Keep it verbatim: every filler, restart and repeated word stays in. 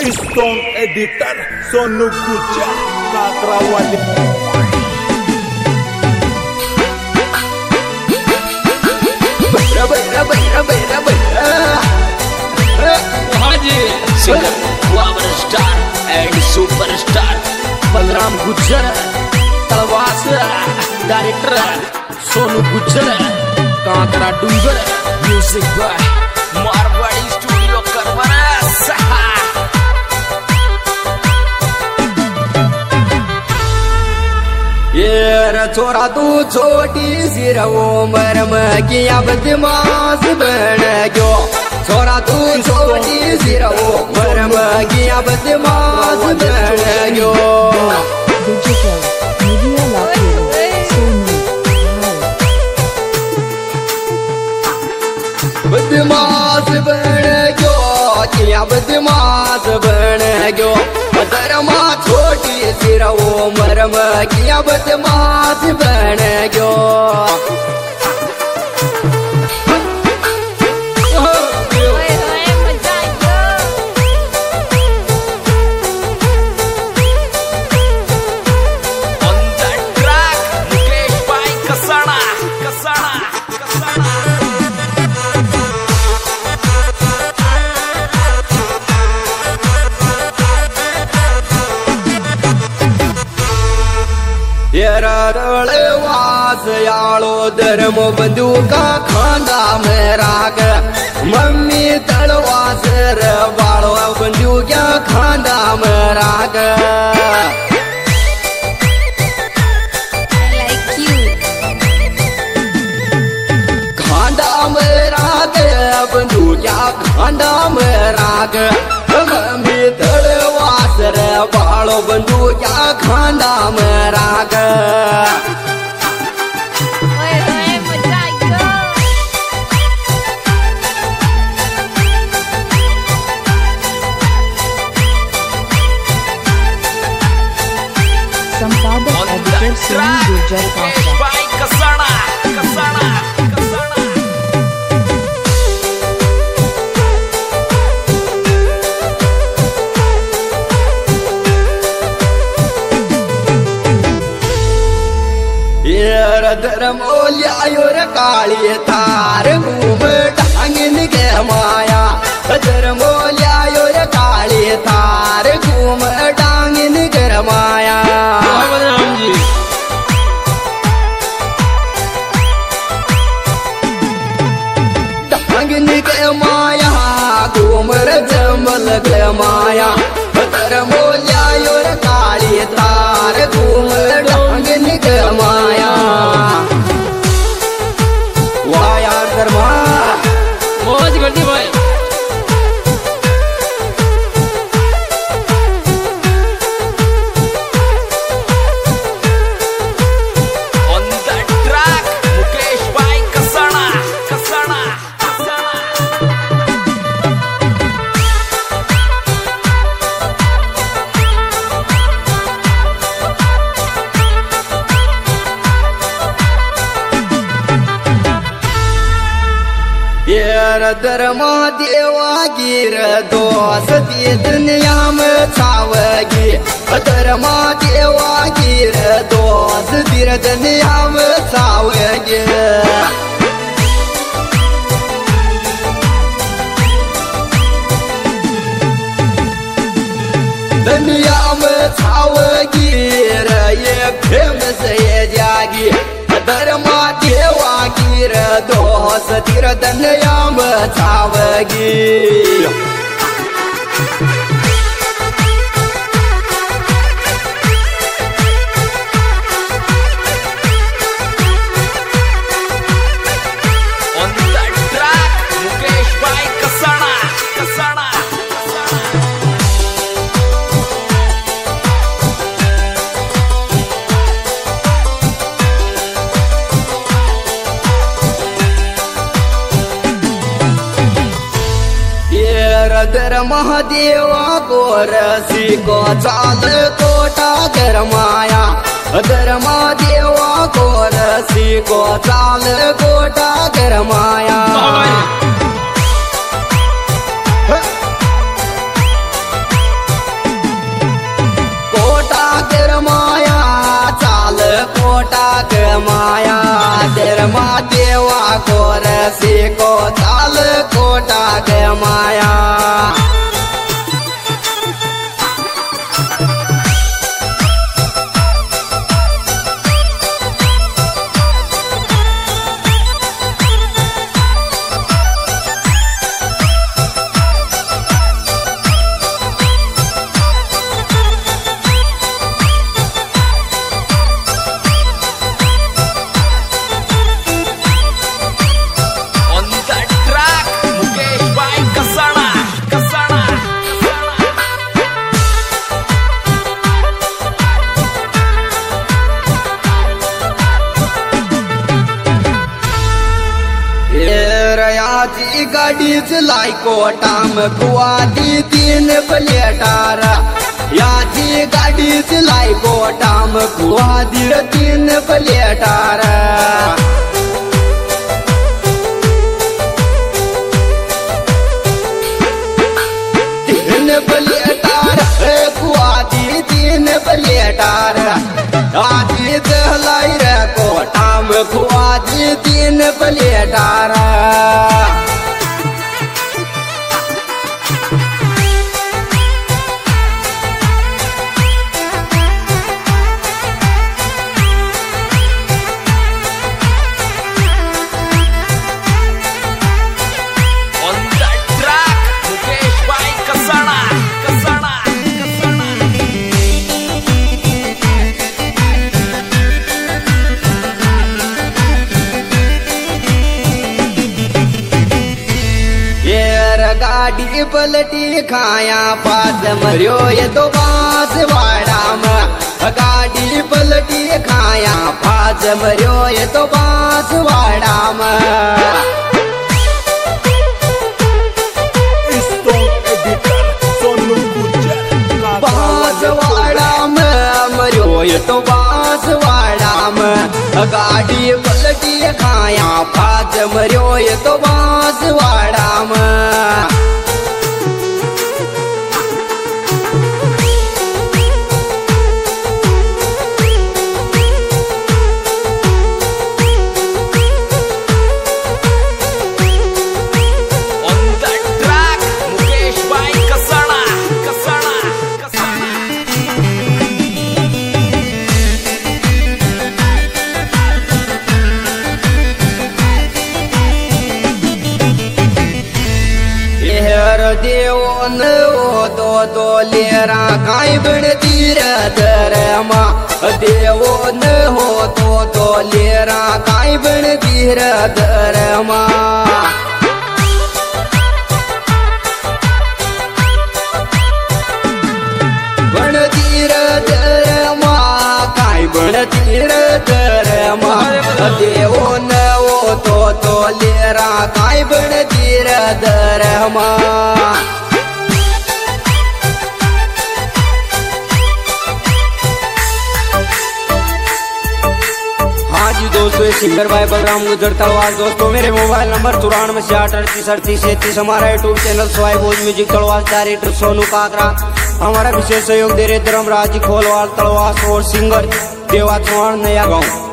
Song editor Sonu Gujjar Kakra वाले। Singer power star and superstar Balram Gujjar, Talwas director Sonu Gujjar, Kankra Dungar, music by Marwari studio Karwara. ये छोरा तू छोटी सी रवो मरम की अब दिमाग बन गयो, छोरा तू छोटी सी रवो मरम की अब दिमाग बन गयो। बदमाश बन गयो किया बदमाश बन गयो, धर्मा छोटी सी रवो मरम किया बदमाश बन गयो। वास यालो धर्म बंदूका खांदा में राग, मम्मी तलवास बालो बंदूका खांदा में राग। खांदा में राग बंदूका खांदा में राग, मम्मी तलवास बालो बंदूका खांदा में राग। संपादक एडिटर सोनू गुज्जर काकरा। धर्मोल्यायोर काली थार घूम डांगिन के माया, धर्मोल्यायोर काली थार घूम डांगिन के माया। डांगिन के माया घूमर जमल के माया, धर्मोल्यायोर काली थार घूम डांगिन के माया। वाह यार धर्मा मौज करती भाई। On the track मुकेश भाई कसाना कसाना कसाना। धर्मा देवा गिर दोस्ती दुनिया में छावगी, धर्मा देवा गिर दोस्ती दुनिया में छावगी। दुनिया में छावगी ये फेमस ये जागी, धर्मा देवा गिर दोस्ती दुनिया में छावगी। On the track मुकेश भाई कसाना कसाना। महादेवा गोरसी को चाल कोटा गरमाया, धर्मा देवा गोरसी को चाल कोटा गरमाया। से को ताल कोटा के माया जी गाड़ी चलाई कोटा में कुआ दी तीन प्लेटार या जी गाड़ी चलाई कोटा में कुआ दी तीन प्लेटार तीन प्लेटार कुआ दी तीन प्लेटार आजी दहलाई रे कोटा में कुआ दी तीन प्लेटार गाड़ी पलटी खाया पास मरियो ये तो बास वाड़ा में गाड़ी पलटी खाया पास मरियो ये तो बास वाड़ा में बास वाड़ा में मरियो ये तो बास वाड़ा में गाड़ी पलटी खाया पास मरियो ये तो बास वाड़ा में देवो न ओ तो तो लेरा काई बड़ तीर दरमा देवो न हो तो तो लेरा काई बड़ तीर दरमा बड़ तीर दरमा काई बड़ तीर दरमा देवो न ओ तो तो लेरा काई बड़ तीर दरमा दोस्तों सिंगर भाई बलराम गुजर तलवार। दोस्तों मेरे मोबाइल नंबर चौरानवे से आठ अड़तीस अड़तीस सैंतीस। हमारा YouTube channel Swai Bhoj music तलवार डायरेक्टर सोनू काकरा। हमारा विशेष सहयोग दे रहे धर्मराज जी खोलवाल तलवार और सिंगर देवा चौहान नया गाँव।